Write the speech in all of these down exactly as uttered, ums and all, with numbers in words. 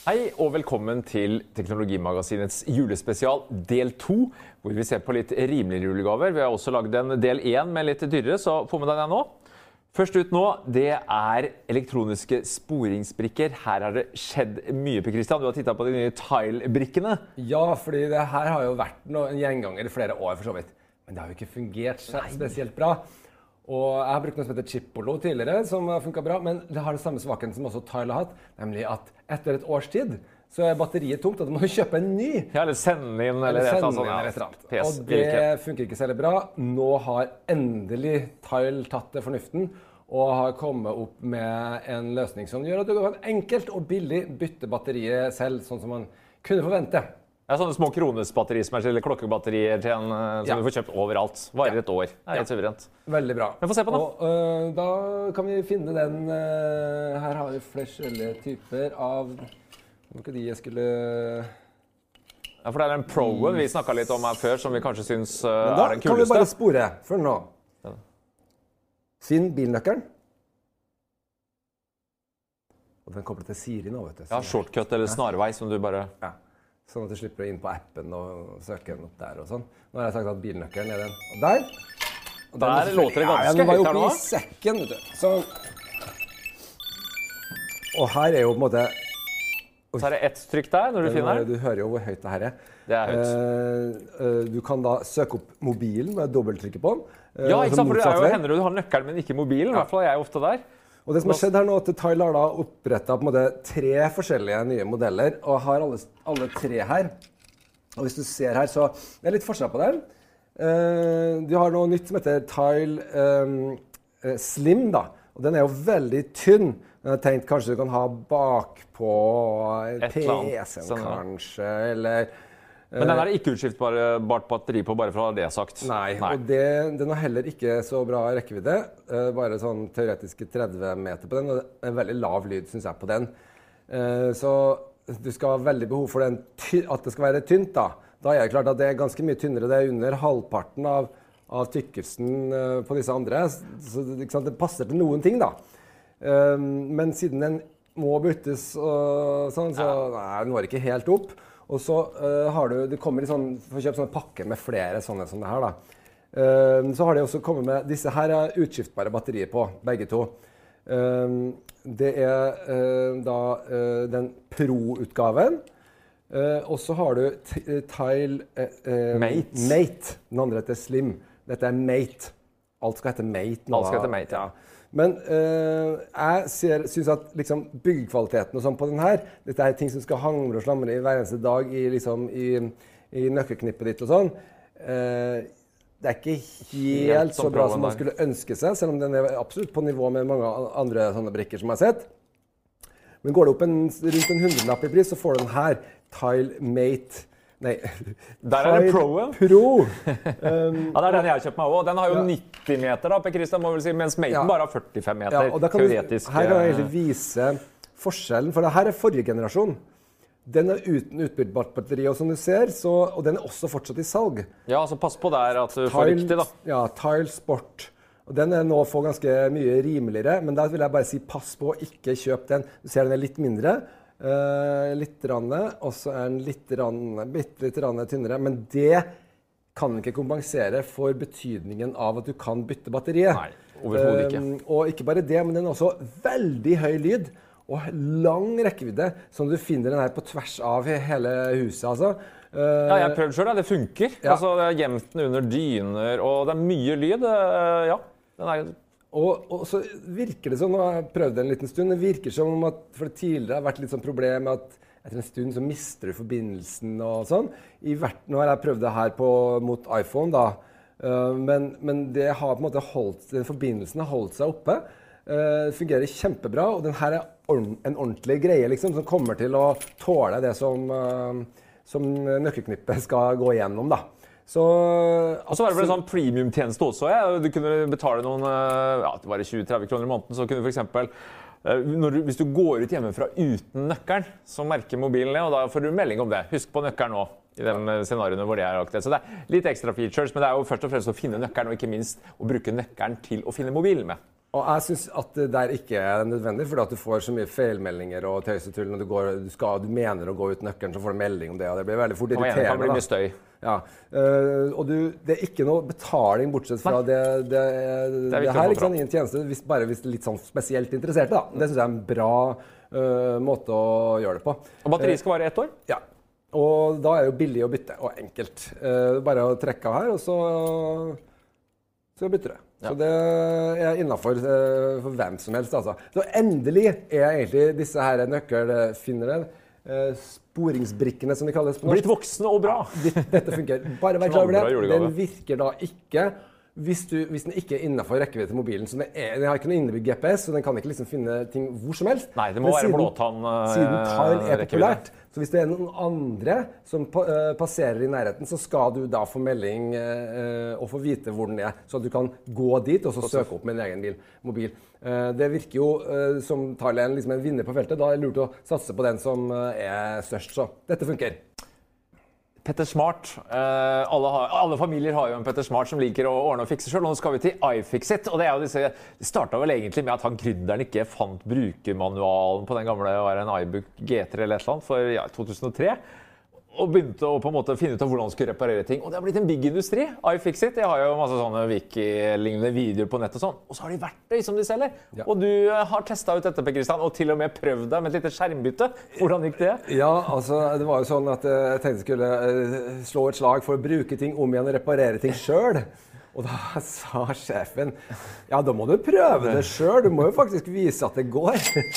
Hei og velkommen til Teknologimagasinets julespesial del to, hvor vi ser på litt rimelige julegaver. Vi har også laget en del én med litt dyrere, så få med deg den nå. Først ut nå, det er elektroniske sporingsbrikker. Her har det skjedd mye, Per Christian. Du har tittet på de nye Tile-brikkene. Ja, fordi det her har jo vært en gjenganger i flere år for så vidt. Men det har jo ikke fungert spesielt bra. Og jeg har brukt noe som heter Chipolo tidligere, som har funket bra, men det har det samme svaken som også Tile har hatt, nemlig at etter et års tid så er batteriet tomt, og du må kjøpe en ny. Ja, eller sende inn, eller, eller et sende sånt. inn, eller et eller Ja. Og det funker ikke særlig bra. Nå har endelig Tile tatt det fornuften, og har kommet opp med en løsning som gjør at du kan enkelt og billig bytte batteriet selv, sånn som man kunne forvente. Det er sånne små kronesbatterier, eller klokkebatterier til en, som ja. vi får kjøpt overalt. Varer ja. et år. Det er helt ja. suverent. Veldig bra. Men få se på den. Og uh, da kan vi finne den. Uh, her har vi forskjellige typer av... Hva ikke de jeg skulle... Ja, for det er den Proen vi snakket litt om her før, som vi kanskje synes uh, er den kuleste. Da kan vi bare spore for nå. Ja. Finn bilnøkkelen. Og den kobler til Siri nå, vet du. Ja, shortcut eller snarvei som du bare... Ja. Sånn at du slipper å inn på appen og søke den opp der og sånn. Nå har jeg sagt at bilnøkkelen er den. Og der. Og der låter det ganske ja, den var jo høyt her nå. Oppe i sekken, vet du. Sånn. Og her er jo på en måte... Så er det ett trykk der når du den, finner den. Du hører jo hvor høyt det her er. Det er høyt. Uh, uh, du kan da søke opp mobilen med dobbelttrykke på den. Uh, ja, ikke sant? For det er jo hender du har nøkkelen, men ikke mobilen. I hvert fall er jeg ofte der. Og det som har skjedd her nå, at Tile har da opprettet på en måte tre forskjellige nye modeller, og har alle, alle tre her. Og hvis du ser her, så det er litt forskjell på den. Uh, du har noe nytt som heter Tile um, uh, Slim, da. Og den er jo veldig tynn. Jeg har tenkt kanskje du kan ha bakpå P C-en kanskje, eller... Men den er det ikke utskiftbart batteri på, bare for å ha det sagt. Nei, Nei. og det, den har heller ikke så bra rekkevidde. Uh, bare sånn teoretiske tretti meter på den, og det er en veldig lav lyd, synes jeg, på den. Uh, så du skal ha veldig behov for den at det skal være tynt, da. Da er det klart at det er ganske mye tynnere. Det er under halvparten av, av tykkelsen uh, på disse andre. Så ikke sant, det passer til noen ting, da. Uh, men siden den må byttes og sånn, så ja. nei, den når ikke helt opp. Og så uh, har du, det kommer i sånn, for å kjøpe sånne pakker med flere sånne som det her da. Uh, så har de også kommet med, disse her er utskiftbare batterier på, begge to. Uh, det er uh, da uh, den Pro-utgaven. Uh, og så har du Tile uh, uh, Mate. Mate. Den andre heter Slim. Dette er Mate. Alt skal hete Mate nå. Alt skal hete Mate, ja. Men øh, jeg ser, synes at liksom, byggekvaliteten og sånn på den her, dette er ting som skal hangre og slamre i hver eneste dag i, liksom, i, i nøkkelknippet ditt og sånn. Øh, det er ikke helt, helt så bra som man skulle ønske seg, selv om den er absolutt på nivå med mange andre sånne brikker som jeg har sett. Men går det opp en, rundt en hundrelapp i pris, så får du den her, Tile Mate. Nei, der er det Proen. Pro. Um, ja, det er den jeg har kjøpt meg også. Den har jo ja. nitti meter da, Per Christian, må vel si, mens Maten ja. bare har førtifem meter, ja, og da kan teoretisk. Du, her kan jeg egentlig vise forskjellen, for det her er forrige generasjon. Den er uten utbyttbart batteri, og som du ser, så, og den er også fortsatt i salg. Ja, så pass på der at du Tile, får riktig da. Ja, Tile Sport. Og den er nå få ganske mye rimeligere, men da vil jeg bare si pass på å ikke kjøpe den. Du ser den er litt mindre. Uh, litt ranne, og så er den litt ranne, bitte litt ranne tynnere, men det kan ikke kompensere for betydningen av at du kan bytte batteriet. Nei, overhodet ikke. Uh, og ikke bare det, men den er også veldig høy lyd og lang rekkevidde, som du finner den her på tvers av hele huset, altså. Uh, ja, jeg har prøvd selv, det funker. Ja. Altså, det er gjemt den under dyner, og det er mye lyd. Uh, ja, den er... Og, og så virker det sånn, og jeg har prøvd det en liten stund, det virker som om at for det tidligere har vært litt sånn problem med at etter en stund så mister du forbindelsen og sånn. I hvert, nå har jeg prøvd det her på, mot iPhone da, uh, men, men det har på en måte holdt, den forbindelsen har holdt seg oppe. Uh, det fungerer kjempebra, og den her er ord, en ordentlig greie liksom, som kommer til å tåle det som, uh, som nøkkelknippet skal gå igjennom da. Så, og så var det vel en sånn premium-tjeneste også. Ja. Du kunne betale noen, ja, det var tjue til tretti kroner i måneden, så kunne du for eksempel, når du, hvis du går ut hjemmefra uten nøkkelen, så merker mobilen det, og da får du melding om det. Husk på nøkkelen nå, i den scenarioene hvor det er aktuelt. Så det er litt ekstra features, men det er jo først og fremst å finne nøkkelen, og ikke minst å bruke nøkkelen til å finne mobilen med. Og jeg synes at det der ikke er nødvendig, fordi at du får så mye feilmeldinger og tøys og tull når du, går, du, skal, du mener å gå ut nøkkelen, så får du melding om det, og det blir veldig fort irriterende. Det kan bli mye støy. Ja, uh, og du, det er ikke noe betaling bortsett fra det, det, det, det, det her, ikke sant, i en tjeneste, hvis, bare hvis du er litt sånn spesielt interessert, da. Det synes jeg er en bra uh, måte å gjøre det på. Og batteriet skal vare ett år? Ja, og da er det jo billig å bytte, og enkelt. Uh, bare å trekke av her, og så, så bytter det. Ja. Så det er innenfor uh, for hvem som helst, altså. Så endelig er egentlig disse her nøkkelfinnere, uh, sporingsbrikkene som vi kalles på norsk. Blitt voksne og bra. Ja, dette funker. Bare vær klar over det. Den virker da ikke hvis, du, hvis den ikke er innenfor rekkevidde til mobilen. Så den, er, den har ikke noe innebygd G P S, så den kan ikke liksom finne ting hvor som helst. Nei, det må være blåtann uh, siden tile er populært. Så hvis det er noen andre som pa, uh, passerer i nærheten, så skal du da få melding uh, og få vite hvor den er, så at du kan gå dit og så søke opp med en egen bil, mobil. Uh, det virker jo uh, som tile er liksom en vinner på feltet. Da er det lurt å satse på den som uh, er størst. Så dette funker. Petter Smart. Uh, alle, har, alle familier har jo en Petter Smart som liker å ordne og fikse selv. Nå skal vi til iFixit. Og det, er jo disse, det startet vel egentlig med at han gründeren ikke fant brukermanualen på den gamle var en iBook G tre eller et eller annet for ja, to tusen og tre. Og begynte å på en måte finne ut av hvordan han skulle reparere ting. Og det har blitt en big industri. iFixit, jeg har jo masse sånne wiki-lignende videoer på nett og sånn. Og så har de verktøy som de selger. Ja. Og du har testet ut dette, Per Kristian, og til og med prøvd deg med et lite skjermbytte. Hvordan gikk det? Ja, altså, det var jo sånn at jeg tenkte jeg skulle slå et slag for å bruke ting om igjen og reparere ting selv. Og da sa sjefen, ja, da må du prøve det selv. Du må jo faktisk vise at det går.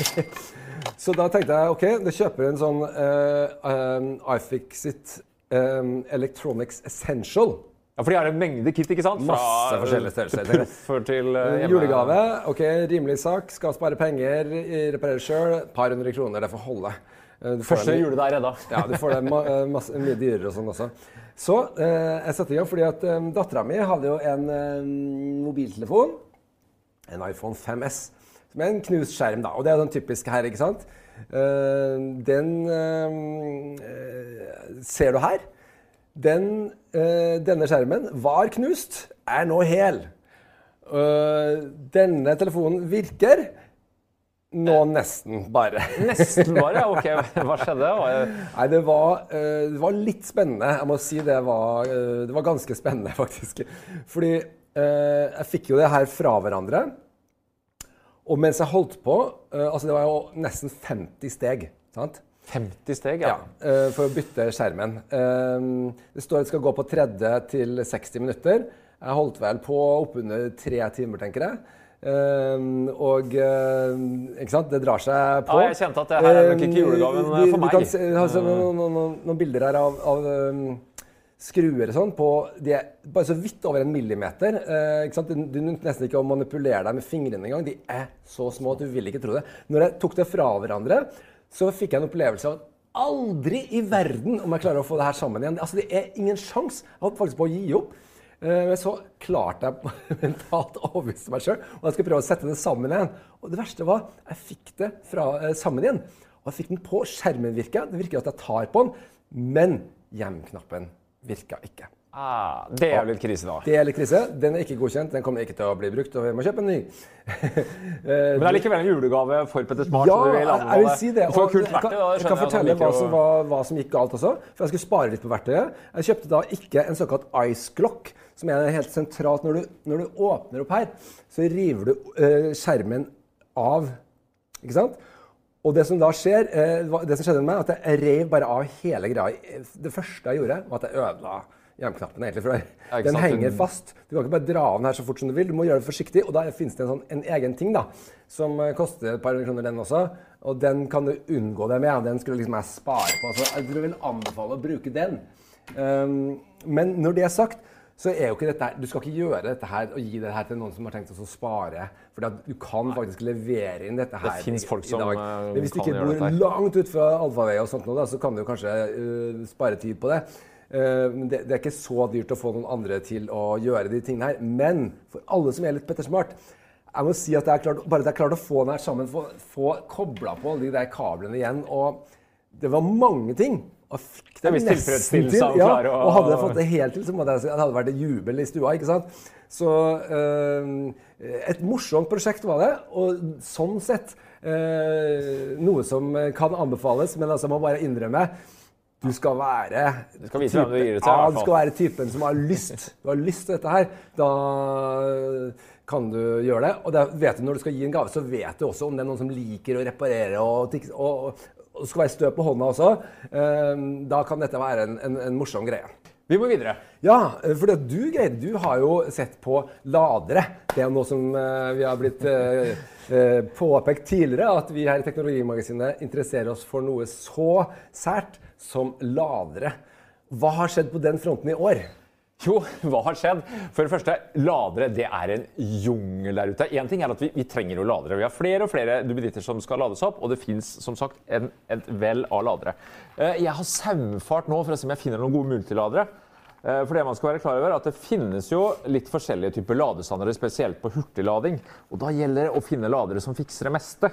Så da tenkte jeg, ok, du kjøper en sånn uh, um, iFixit um, Electronics Essential. Ja, for de har en mengde kit, ikke sant? Fra, Masse forskjellige størrelser. Til proffer til uh, hjemme. Julegave, ok, rimelig sak, skal spare penger, reparere selv, et par hundre kroner, det får holde. Uh, Første jule der redda. Ja, du får det ma masse, mye dyrere og sånn også. Så uh, jeg satte i gang fordi at um, datteren min hadde jo en um, mobiltelefon, en iPhone fem S. Med en knust skjerm da, og det er den typiske her, ikke sant? Uh, den uh, ser du her. Den, uh, denne skjermen var knust, er nå hel. Uh, denne telefonen virker nå nesten bare. Nesten bare? Ok, hva skjedde? Nei, det var, uh, det var litt spennende. Jeg må si det var, uh, det var ganske spennende faktisk. Fordi uh, jeg fikk jo det her fra hverandre. Og mens jeg holdt på, uh, altså det var jo nesten femti steg, sant? femti steg, ja. Ja, uh, for å bytte skjermen. Uh, det står at det skal gå på tredje til seksti minutter. Jeg holdt vel på oppunder tre timer, tenker jeg. Uh, og, uh, ikke sant, det drar seg på. Ja, jeg kjente at det her er nok ikke julegaven uh, for meg. Du kan se, altså, noen, noen, noen bilder her av... av um, skruer sånn på, de er bare så vidt over en millimeter, eh, ikke sant? Du, du nesten ikke å manipulere deg med fingrene en gang, de er så små at du vil ikke tro det. Når jeg tok det fra hverandre, så fikk jeg en opplevelse av at aldri i verden om jeg klarer å få det her sammen igjen. Altså det er ingen sjans, jeg holdt faktisk på å gi opp, eh, men så klarte jeg mentalt å overbevise meg selv, og jeg skulle prøve å sette det sammen igjen. Og det verste var, jeg fikk det fra, eh, sammen igjen, og jeg fikk den på, skjermen virket, det virker at jeg tar på den, men hjem-knappen virka ikke. Ah, det er jo litt krise da. Det er litt krise. Den er ikke godkjent. Den kommer ikke til å bli brukt, og vi må kjøpe en ny. Men det er likevel en julegave for Petter Smart. Ja, vil jeg vil si det. Du får kult jeg, verktøy, kan, jeg kan fortelle hva som, var, hva som gikk galt også. For jeg skulle spare litt på verktøyet. Jeg kjøpte da ikke en såkalt Ice Clock, som er helt sentralt. Når du, når du åpner opp her, så river du uh, skjermen av. Ikke sant? Og det som da skjer, det som skjedde med meg, at jeg rev bare av hele greia. Det første jeg gjorde, var at jeg ødela hjemknappen egentlig, for den henger fast. Du kan ikke bare dra av den her så fort som du vil, du må gjøre det forsiktig, og da finnes det en, sånn, en egen ting da, som koster et par kroner den også, og den kan du unngå det med, den skulle liksom jeg spare på, så jeg vil anbefale å bruke den. Um, men når det er sagt, så er jo ikke dette her, du skal ikke gjøre dette her og gi det her til noen som har tenkt å spare, for du kan faktisk levere inn dette her. Det finnes folk som i dag. Men hvis du ikke bor langt ut fra Alfavei og sånt nå, da, så kan du kanskje uh, spare tid på det. Uh, det. Det er ikke så dyrt å få noen andre til å gjøre de tingene her, men for alle som er litt Petter Smart, jeg må si at jeg klart, bare at jeg klarte å få den her sammen, få, få koblet på de der kablene igjen, og det var mange ting, og fikk det nesten til, ja, og hadde jeg fått det helt til, så måtte jeg si at det hadde vært en jubel i stua, ikke sant? Så eh, et morsomt prosjekt var det, og sånn sett eh, noe som kan anbefales, men altså må bare innrømme, du skal være du skal vise hvem du gir det til, ja, du skal være typen som har lyst, du har lyst til dette her, da kan du gjøre det, og da vet du når du skal gi en gave, så vet du også om det er noen som liker å reparere og, og, og og skal være støv på hånda også, da kan dette være en, en, en morsom greie. Vi må videre. Ja, for det du greier, du har jo sett på ladere. Det er noe som vi har blitt påpekt tidligere, at vi her i Teknologimagasinet interesserer oss for noe så sært som ladere. Hva har skjedd på den fronten i år? Jo, hva har skjedd? For det første, ladere, det er en jungel der ute. En ting er at vi, vi trenger jo ladere. Vi har flere og flere duppeditter som skal lades opp, og det finnes som sagt en, et vel av ladere. Jeg har saumfart nå for å se om jeg finner noen gode multiladere. For det man skal være klar over er at det finnes jo litt forskjellige typer ladestandere, spesielt på hurtiglading. Og da gjelder det å finne ladere som fikser det meste.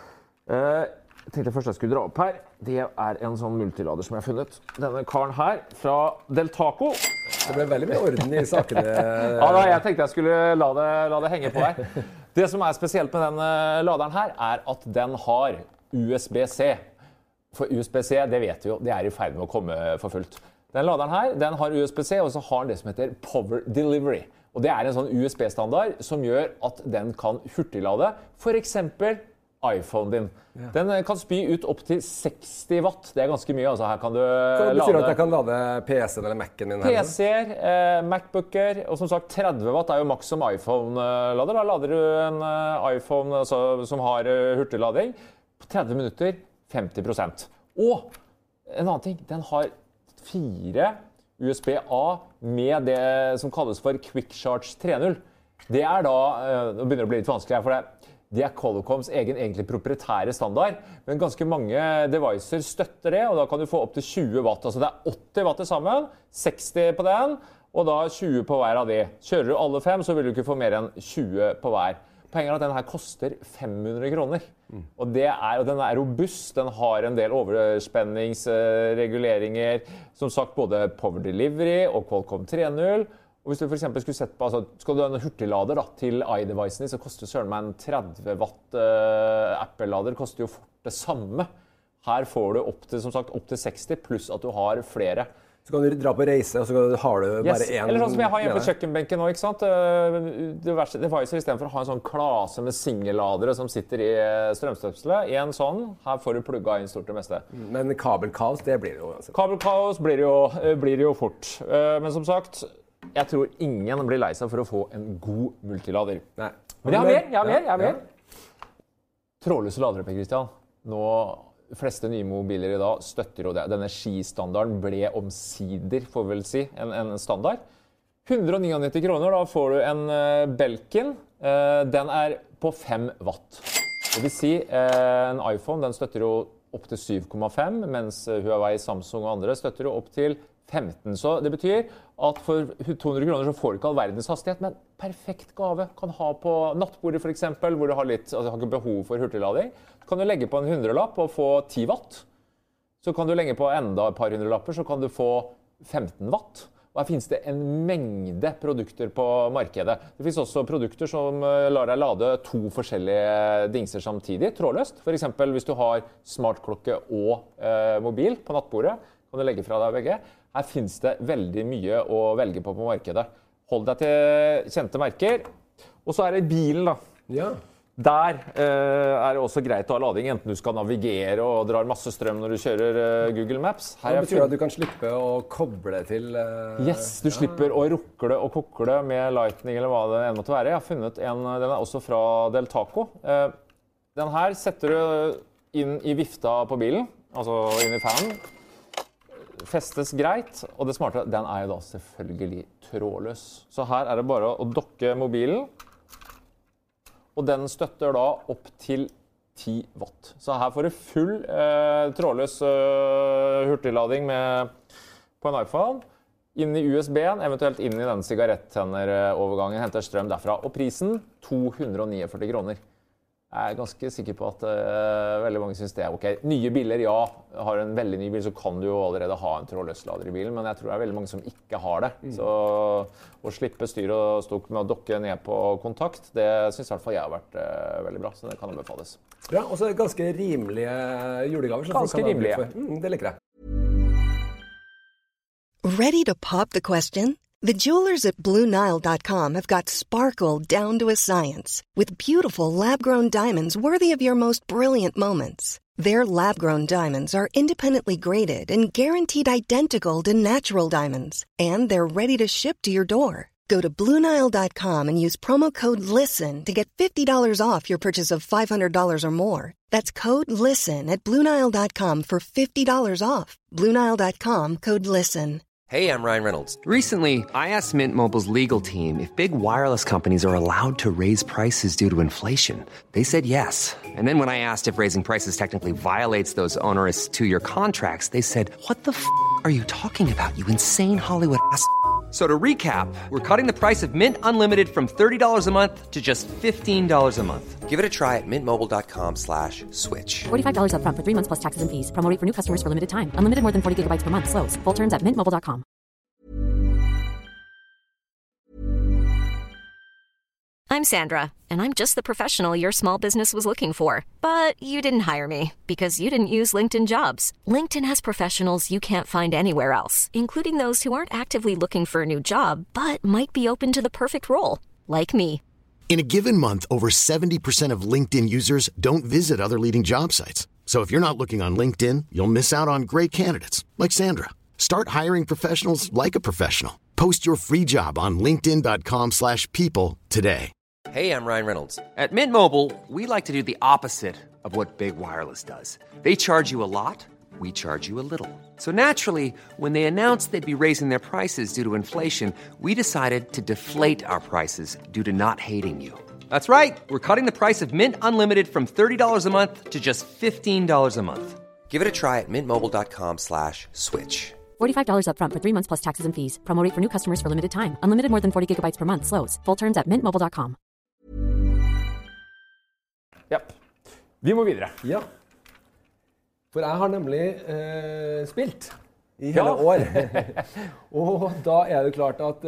Jeg tenkte først jeg skulle dra opp her. Det er en sånn multilader som jeg har funnet. Denne karen her fra Deltaco. Det ble veldig mye orden i sakene. Ja, da, jeg tenkte jeg skulle la det, la det henge på her. Det som er spesielt med den laderen her, er at den har U S B C. For U S B C, det vet vi jo, det er i ferd med å komme for fullt. Den laderen her, den har U S B C, og så har den det som heter Power Delivery. Og det er en sånn U S B-standard som gjør at den kan hurtiglade, for eksempel iPhone din. Ja. Den kan spy ut opp til seksti watt. Det er ganske mye, altså her kan du Hva lade... betyr det at jeg kan lade P C-en eller Mac-en din? P C-er, eh, MacBooker, og som sagt tretti watt er jo maks som iPhone-lader. Da lader du en uh, iPhone altså, som har uh, hurtiglading på tretti minutter, femti prosent. Og en annen ting, den har fire U S B A med det som kalles for Quick Charge tre punkt null. Det er da, uh, nå begynner det å bli litt vanskelig her, for det Det er Qualcomms egen egentlig proprietære standard, men ganske mange devices støtter det, og da kan du få opp til tjue watt. Altså det er åtti watt til sammen, seksti på den, og da tjue på hver av de. Kjører du alle fem, så vil du ikke få mer enn tjue på hver. Poenget er at den her koster fem hundre kroner. Mm. Og, det er, og den er robust, den har en del overspenningsreguleringer, som sagt både Power Delivery og Qualcomm tre punkt null. Og hvis du for eksempel skulle sett på, altså, skal du ha en hurtiglader da, til iDevicen, så koster søren meg en tretti watt uh, Apple-lader, koster jo fort det samme. Her får du opp til, som sagt, opp til seksti, pluss at du har flere. Så kan du dra på reise, og så har du bare yes. en... Eller sånn som jeg har hjemme på kjøkkenbenken nå, ikke sant? Diverse devicer, i stedet for å ha en sånn klase med singelladere som sitter i strømstøpselet. En sånn, her får du plugget inn stort det meste. Men kabelkaos, det blir det jo. Altså. Kabelkaos blir det jo, blir det jo fort. Men som sagt... Jeg tror ingen blir lei seg for å få en god multilader. Nei. Men jeg har mer, jeg har mer, jeg har mer. Ja. Trådløse ladere, Per Christian. Nå, de fleste nye mobiler i dag støtter jo det. Denne skistandarden ble omsider, får vi vel si, en, en standard. hundre nittini kroner, da får du en uh, Belkin. Uh, den er på fem watt. Det vil si, uh, en iPhone, den støtter jo opp til syv komma fem, mens Huawei, Samsung og andre støtter jo opp til femten. Så det betyr at for to hundre kroner så får du ikke all verdens hastighet, men perfekt gave kan ha på nattbordet for eksempel, hvor du har litt, altså har ikke behov for hurtiglading. Så kan du legge på en hundrelapp og få ti watt. Så kan du legge på enda et par hundrelapper, så kan du få femten watt. Og her finnes det en mengde produkter på markedet. Det finnes også produkter som lar deg lade to forskjellige dingser samtidig, trådløst. For eksempel hvis du har smartklokke og eh, mobil på nattbordet, kan du legge fra deg begge. Her finnes det veldig mye å velge på på markedet. Hold deg til kjente merker. Og så er det bilen da. Ja. Der eh, er det også greit å ha lading, enten du skal navigere og drar masse strøm når du kjører eh, Google Maps. Her det betyr at du kan slippe å koble til... Eh, yes, du ja. slipper å rukle og kokle med Lightning eller hva det enn måtte være. Jeg har funnet en, den er også fra Deltaco. Eh, den her setter du inn i vifta på bilen, altså inn i fanen. Festes greit, og det smarte, den er jo da selvfølgelig trådløs. Så her er det bare å dokke mobilen, og den støtter da opp til ti watt. Så her får du full eh, trådløs eh, hurtiglading med, på en iPhone, inn i U S B-en, eventuelt inn i den sigarettennerovergangen, henter strøm derfra. Og prisen to hundre niogførti kroner. Jeg er ganske sikker på at uh, veldig mange synes det er ok. Nye biler, ja. Har du en veldig ny bil, så kan du jo allerede ha en trådløs lader i bilen, men jeg tror det er veldig mange som ikke har det. Mm. Så å slippe styr og stokk med å dokke ned på kontakt, det synes i hvert fall jeg har vært uh, veldig bra, så det kan anbefales. Ja, og så er det ganske rimelige julegaver. Ganske rimelige. Mm, det liker jeg. Ready to pop the question? The jewelers at Blue Nile dot com have got sparkle down to a science with beautiful lab-grown diamonds worthy of your most brilliant moments. Their lab-grown diamonds are independently graded and guaranteed identical to natural diamonds, and they're ready to ship to your door. Go to Blue Nile dot com and use promo code LISTEN to get fifty dollars off your purchase of five hundred dollars or more. That's code LISTEN at Blue Nile dot com for fifty dollars off. Blue Nile dot com, code LISTEN. Hey, I'm Ryan Reynolds. Recently, I asked Mint Mobile's legal team if big wireless companies are allowed to raise prices due to inflation. They said yes. And then when I asked if raising prices technically violates those onerous two-year contracts, they said, what the f*** are you talking about, you insane Hollywood ass f- So to recap, we're cutting the price of Mint Unlimited from thirty dollars a month to just fifteen dollars a month. Give it a try at mintmobile.com slash switch. forty-five dollars up front for three months plus taxes and fees. Promo rate for new customers for limited time. Unlimited more than forty gigabytes per month. Slows full terms at mint mobile dot com. I'm Sandra, and I'm just the professional your small business was looking for. But you didn't hire me because you didn't use LinkedIn Jobs. LinkedIn has professionals you can't find anywhere else, including those who aren't actively looking for a new job, but might be open to the perfect role, like me. In a given month, over seventy percent of LinkedIn users don't visit other leading job sites. So if you're not looking on LinkedIn, you'll miss out on great candidates like Sandra. Start hiring professionals like a professional. Post your free job on linkedin.com slash people today. Hey, I'm Ryan Reynolds. At Mint Mobile, we like to do the opposite of what Big Wireless does. They charge you a lot, we charge you a little. So naturally, when they announced they'd be raising their prices due to inflation, we decided to deflate our prices due to not hating you. That's right. We're cutting the price of Mint Unlimited from thirty dollars a month to just fifteen dollars a month. Give it a try at mintmobile.com slash switch. forty-five dollars up front for three months plus taxes and fees. Promo rate for new customers for limited time. Unlimited more than forty gigabytes per month. Slows full terms at mint mobile dot com. Ja, vi må videre. Ja, for jeg har nemlig eh, spilt i hele Ja. år. Og da er det klart at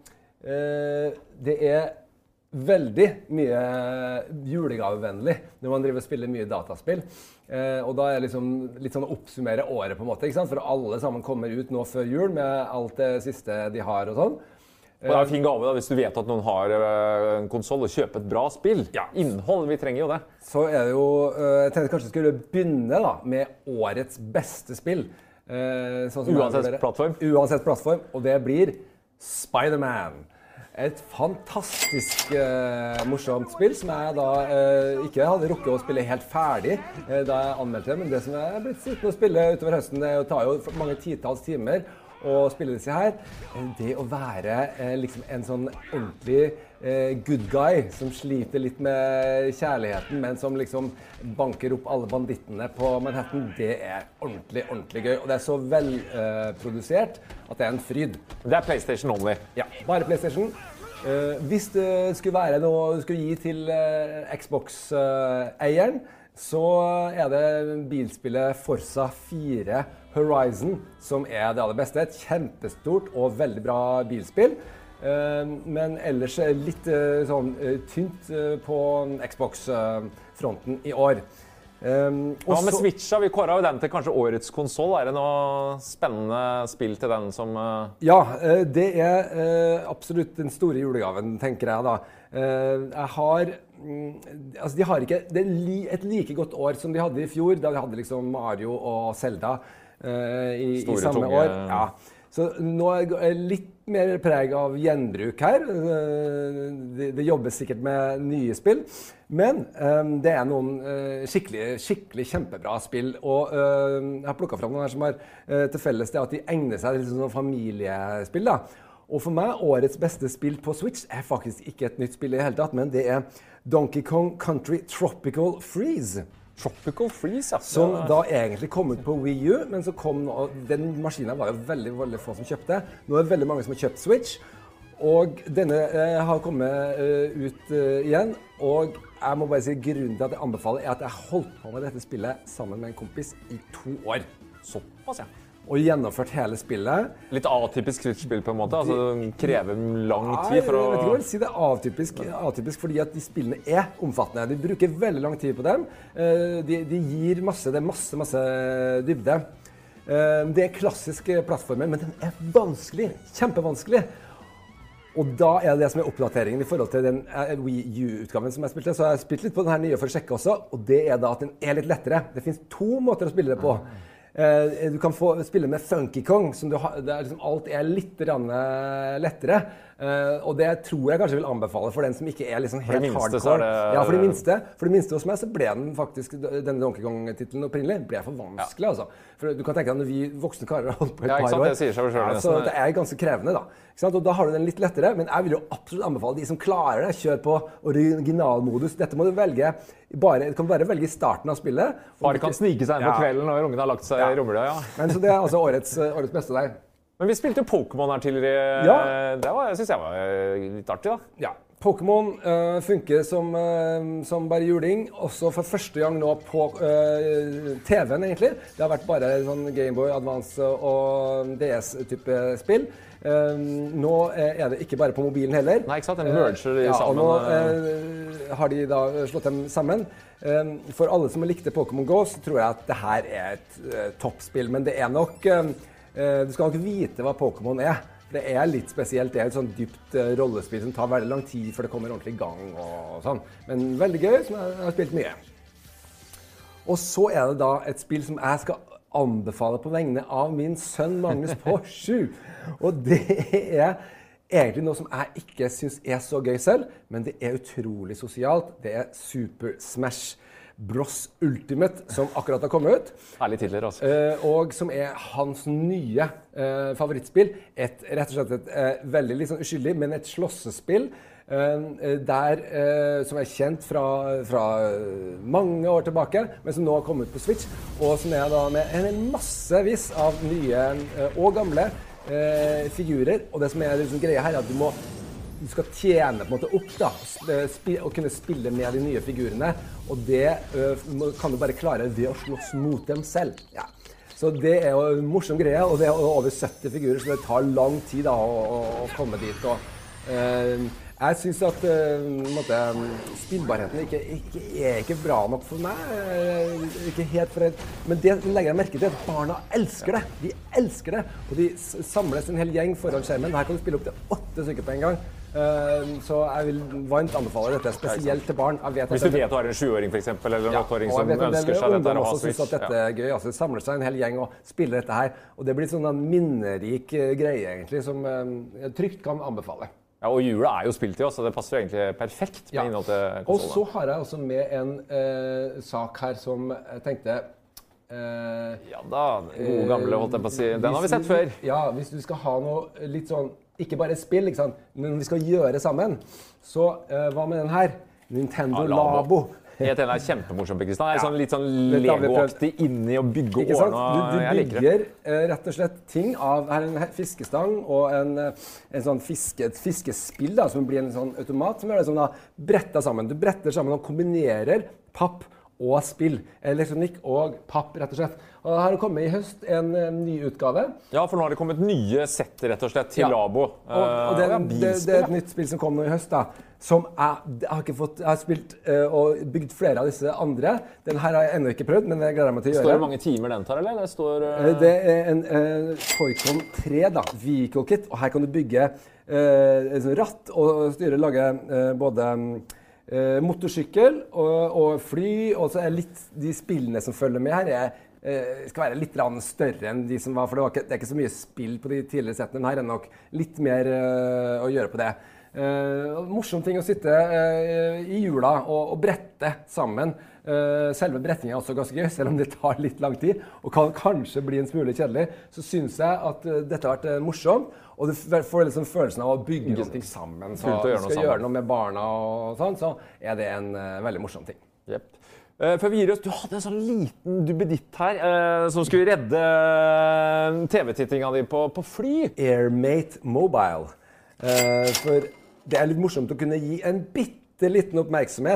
eh, det er veldig mye julegavevennlig når man driver og spiller mye dataspill. Eh, og da er det liksom litt sånn å oppsummere året på en måte, ikke sant? For alle sammen kommer ut nå før jul med alt det siste de har og sånn. Og det er en fin gave da, hvis du vet at noen har en konsol og kjøper et bra spill. Ja. Innhold, vi trenger jo det. Så er det jo, jeg tenkte kanskje skulle begynne da, med årets beste spill. Eh, sånn som Uansett dere, plattform. Uansett plattform, og det blir Spider-Man. Et fantastisk eh, morsomt spill som jeg da eh, ikke hadde rukket å spille helt ferdig eh, da jeg anmeldte det, men det som jeg er blitt sittende å spille utover høsten, det tar jo mange titalls timer å spille disse her. Det å være eh, liksom en sånn ordentlig eh, good guy som sliter litt med kjærligheten, men som liksom banker opp alle bandittene på Manhattan, det er ordentlig, ordentlig gøy. Og det er så velprodusert eh, at det er en fryd. Det er PlayStation only. Ja, bare PlayStation. Eh, hvis det skulle være noe du skulle gi til eh, Xbox-eieren, så er det bilspillet Forza fire Horizon som er det aller beste. Et kjempestort og veldig bra bilspill. Men ellers litt sånn tynt på Xbox-fronten i år. Hva med Switch? Vi kåret jo den til kanskje årets konsol. Er det noe spennende spill til den som... Ja, det er absolutt den store julegaven, tenker jeg da. Jeg har... Altså, de har ikke det er et like godt år som de hadde i fjor, da de hadde liksom Mario og Zelda uh, i, i samme tunge... år. Ja. Så nå er det litt mer preg av gjenbruk her. Uh, det, det jobbes sikkert med nye spill, men um, det er noen uh, skikkelig, skikkelig kjempebra spill. Og uh, jeg har plukket fram noen her som har uh, til felles det at de egner seg til sånn familiespill da. Og for meg, årets beste spill på Switch er faktisk ikke et nytt spill i det hele tatt, men det er Donkey Kong Country Tropical Freeze. Tropical Freeze, ja. Som da egentlig kom ut på Wii U, men så kom og den maskinen var jo veldig, veldig få som kjøpte. Nå er det veldig mange som har kjøpt Switch, og denne eh, har kommet eh, ut eh, igjen, og jeg må bare si grunnen til at jeg anbefaler er at jeg holdt på med dette spillet sammen med en kompis i to år. Såpass, ja. Og gjennomført hele spillet. Litt atypisk Switch-spill på en måte, altså det krever lang Nei, tid for å... Jeg vet ikke hva jeg vil si det er atypisk, atypisk fordi at de spillene er omfattende. De bruker veldig lang tid på dem. De, de gir masse, det er masse, masse dybde. Det er klassisk plattformer, men den er vanskelig, kjempevanskelig. Og da er det det som er oppdateringen i forhold til den Wii U-utgaven som jeg spilte. Så jeg har spilt litt på den her nye for å sjekke også, og det er da at den er litt lettere. Det finnes to måter å spille det på. Eh, du kan få spille med Funky Kong, som du har, det er liksom, alt er litt lettere. Eh, og det tror jeg kanskje vil anbefale for den som ikke er liksom helt hardcore. For det... Ja, for de minste. For de minste hos meg så ble den faktisk, denne Donkey Kong-titlen opprinnelig, ble for vanskelig, ja. Altså. For du kan tenke deg når vi voksne karer har holdt på et ja, par sant, år. Det sier seg selv, ja, så det er ganske krevende da. Ikke sant? Og da har du den litt lettere, men jeg vil jo absolutt anbefale de som klarer det, kjør på originalmodus. Dette må du velge, bare, du kan bare velge i starten av spillet. Bare kan snike seg inn på ja. kvelden når ungen har lagt seg ja. i rommet, ja. Men så det er altså årets, årets beste der. Men vi spilte jo Pokémon her tidligere. Ja. Det var, jeg synes jeg var litt artig da. Ja. Pokémon uh, funker som, uh, som bare juling, også for første gang nå på uh, T V-en egentlig. Det har vært bare sånn Game Boy Advance og D S-type spill. Uh, nå er det ikke bare på mobilen heller. Nei, ikke sant? Den merger de uh, ja, sammen. Og nå uh, har de da slått dem sammen. Uh, for alle som likte Pokémon Go, så tror jeg at det her er et uh, toppspill. Men det er nok... Uh, uh, du skal nok vite hva Pokémon er. Det er litt spesielt, det er et sånn dypt uh, rollespill som tar veldig lang tid før det kommer ordentlig i gang og sånn. Men veldig gøy, som jeg har spilt mye. Og så er det da et spill som jeg skal anbefale på vegne av min sønn Magnus på sju. Og det er egentlig noe som jeg ikke synes er så gøy selv, men det er utrolig sosialt. Det er Super Smash Bros. Ultimate, som akkurat har kommet ut. Herlig tidligere, altså. Uh, og som er hans nye uh, favorittspill. Et, rett og slett et uh, veldig litt sånn uskyldig, men et slåssespill. Uh, der, uh, som er kjent fra, fra mange år tilbake, men som nå har kommet ut på Switch. Og som er da med en massevis av nye uh, og gamle uh, figurer. Og det som er liksom greia her er at du må Du skal tjene på en måte opp da, og kunne spille med de nye figurene, og det uh, kan du bare klare ved å slåss mot dem selv. Ja. Så det er jo en morsom greie, og det er over sytti figurer, så det tar lang tid da, å, å komme dit. Og, uh, jeg synes at uh, måte, spillbarheten ikke, ikke, er ikke bra nok for meg, uh, ikke helt for et, men det legger jeg merke til at barna elsker det. De elsker det, og de samles en hel gjeng foran skjermen. Her kan du spille opp til åtte stykker på en gang. Uh, så jeg vil varmt anbefale dette, spesielt til barn. Jeg vet Hvis du vet at du har en sjuåring for eksempel, eller en ja, åtteåring som ønsker seg dette her og har Switch. Synes at dette er gøy, altså samler seg en hel gjeng og spiller dette her. Og det blir sånn en minnerik uh, greie egentlig, som uh, trygt kan anbefale. Ja, og jula er jo spilt i oss, så det passer egentlig perfekt med ja. innhold til konsolen. Og så har jeg også med en uh, sak her som jeg tenkte... Uh, ja da, gode gamle holdt jeg på å si. Den har vi sett før. Ja, hvis du skal ha noe litt sånn, ikke bare spill, ikke sant? Men vi skal gjøre sammen. Så uh, hva med den her? Nintendo ja, Labo. Labo. Helt enig, er kjempemorsom, Kristian. Det er sånn, litt sånn Lego-aktig inni å bygge årene. Du, du bygger uh, rett og slett ting av her en fiskestang og en, en sånn fiske, et fiskespill da, som blir en sånn automat som gjør det sånn da, bretta sammen. Du bretter sammen og kombinerer papp og spill, elektronikk og papp, rett og slett. Og det har kommet i høst en, en ny utgave. Ja, for nå har det kommet nye sett, rett og slett, til ja. Labo. Og, og det, det, det er et nytt spill som kom nå i høst, da. Som jeg, jeg har ikke fått, jeg har spilt uh, og bygd flere av disse andre. Den her har jeg ennå ikke prøvd, men det gleder jeg meg til å gjøre. Står det mange timer den tar, eller? Det står... Uh... Det er en uh, Toycon tre, da, vehicle kit, og her kan du bygge uh, en sånn ratt og styre, lage uh, både... Uh, motorsykkel og, og fly, og så er litt de spillene som følger med her er, uh, skal være litt større enn de som var, for det, var ikke, det er ikke så mye spill på de tidligere settene, men her er det nok litt mer uh, å gjøre på det. Uh, morsom ting å sitte uh, i jula og, og brette sammen. Uh, selve brettingen er også ganske gøy, selv om det tar litt lang tid, og kan kanskje bli en smule kjedelig, så synes jeg at uh, dette har vært uh, morsomt. Og du får liksom følelsen av å bygge noe sammen, så du skal sammen. Gjøre noe med barna og sånn, så er det en uh, veldig morsom ting. Yep. Uh, for vi gir oss, du hadde en sånn liten duppeditt her, uh, som skulle redde uh, T V-tittinga di på, på fly. Airmate Mobile. Uh, for det er litt morsomt å kunne gi en bitte liten oppmerksomhet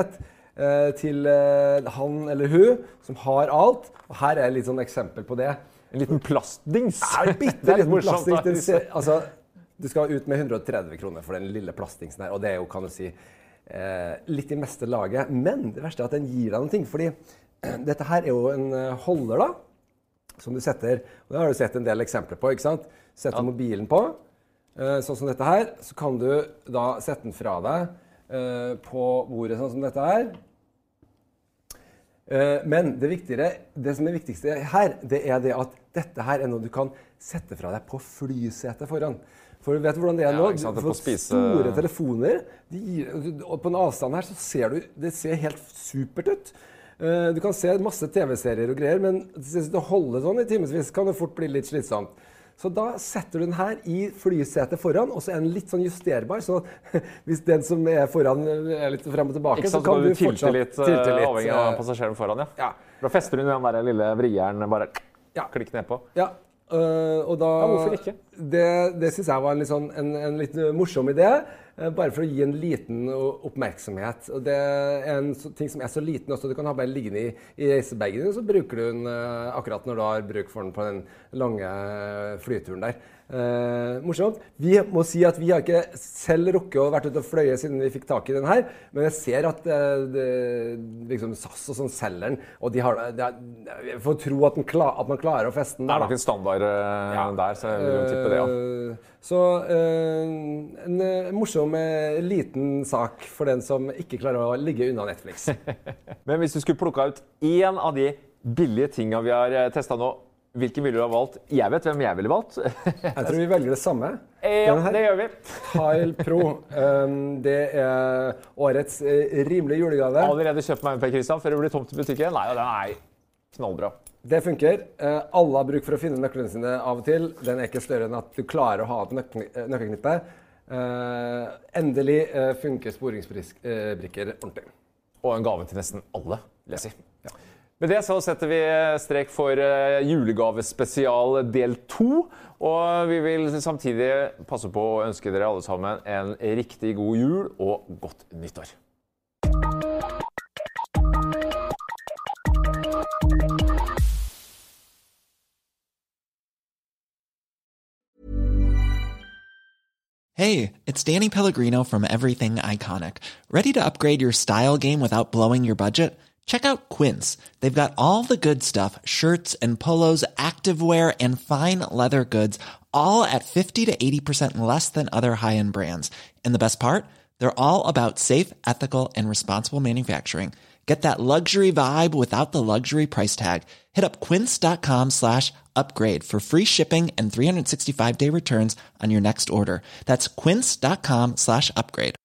eh, til eh, han eller hun som har alt. Og her er litt sånn eksempel på det. En liten plastdings. Ja, en bitte liten plastdings. Den ser, altså, du skal ut med hundre og tretti kroner for den lille plastdingsen her, og det er jo, kan du si, eh, litt i meste laget. Men det verste er at den gir deg noen ting, fordi dette her er jo en holder da, som du setter, og det har du sett en del eksempler på, ikke sant? Setter ja. mobilen på, eh, sånn som dette her, så kan du da sette den fra deg eh, på bordet sånn som dette her. Eh, men det, viktigere, det som er viktigste her, det er det at dette her er noe du kan sette fra deg på flysetet foran. For du vet hvordan det er nå? Ja, du får spise... store telefoner, de gir, og på en avstand her så ser du, det ser helt supert ut. Du kan se masse tv-serier og greier, men hvis du holder sånn i timesvis, kan det fort bli litt slitsomt. Så da setter du den her i flysetet foran, og så er den litt sånn justerbar, så hvis den som er foran er litt frem og tilbake, så kan du fortsatt litt, tilte litt, avhengig av passasjeren foran, ja. ja. Da fester du den der lille vrieren, bare ja. klikk ned på. Ja. Uh, og da, ja, hvorfor ikke? Det, det synes jeg var en litt, sånn, en, en litt morsom idé, uh, bare for å gi en liten oppmerksomhet. Og det er en så, ting som er så liten også, du kan ha bare liggende i, i reisebagen, og så bruker du den uh, akkurat når du har bruk for den på den lange flyturen der. Uh, morsomt. Vi må si at vi har ikke selv rukket å vært ute og fløye siden vi fikk tak i den her, men jeg ser at uh, det, liksom S A S og sånn selger den, og de har det, jeg får tro at, den klar, at man klarer å feste den der. Det er nok en standard uh, ja. der, så jeg vil jo tippe det, ja. Uh, så uh, en uh, morsom uh, liten sak for den som ikke klarer å ligge unna Netflix. Men hvis du skulle plukke ut en av de billige tingene vi har testet nå, hvilken ville du ha valgt? Jeg vet hvem jeg ville valgt. Jeg tror vi velger det samme. Ja, det gjør vi. Tile Pro. Um, det er årets uh, rimelige julegave. Allerede kjøpt meg en Per Kristian før det blir tomt i butikken. Nei, den er knallbra. Det funker. Uh, alle har bruk for å finne nøklene sine av og til. Den er ikke større enn at du klarer å ha et nøk nøkkelknippe. Uh, endelig uh, funker sporingsbrikker ordentlig. Og en gave til nesten alle, vil jeg si. Ja. Med det så setter vi strek for julegavespesial del to, og vi vil samtidig passe på å ønske dere alle sammen en riktig god jul og godt nyttår. Hey, it's Danny Pellegrino from Everything Iconic. Ready to upgrade your style game without blowing your budget? Check out Quince. They've got all the good stuff, shirts and polos, activewear, and fine leather goods, all at fifty to eighty percent less than other high-end brands. And the best part? They're all about safe, ethical, and responsible manufacturing. Get that luxury vibe without the luxury price tag. Hit up quince.com slash upgrade for free shipping and three sixty-five day returns on your next order. That's quince.com slash upgrade.